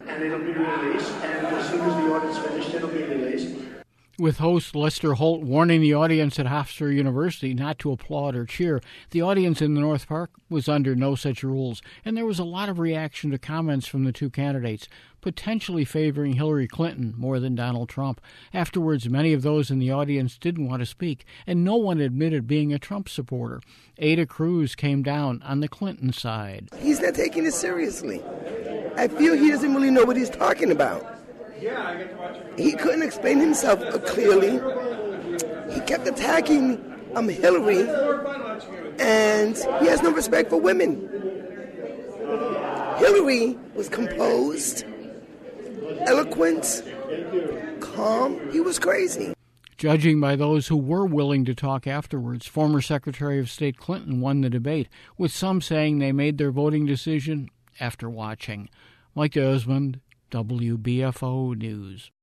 And it'll be released, and as soon as the audit's finished, it'll be released. With host Lester Holt warning the audience at Hofstra University not to applaud or cheer, the audience in the North Park was under no such rules, and there was a lot of reaction to comments from the two candidates, potentially favoring Hillary Clinton more than Donald Trump. Afterwards, many of those in the audience didn't want to speak, and no one admitted being a Trump supporter. Ada Cruz came down on the Clinton side. He's not taking it seriously. I feel he doesn't really know what he's talking about. He couldn't explain himself clearly. He kept attacking Hillary, and he has no respect for women. Hillary was composed, eloquent, calm. He was crazy. Judging by those who were willing to talk afterwards, former Secretary of State Clinton won the debate, with some saying they made their voting decision after watching. Mike Desmond, WBFO News.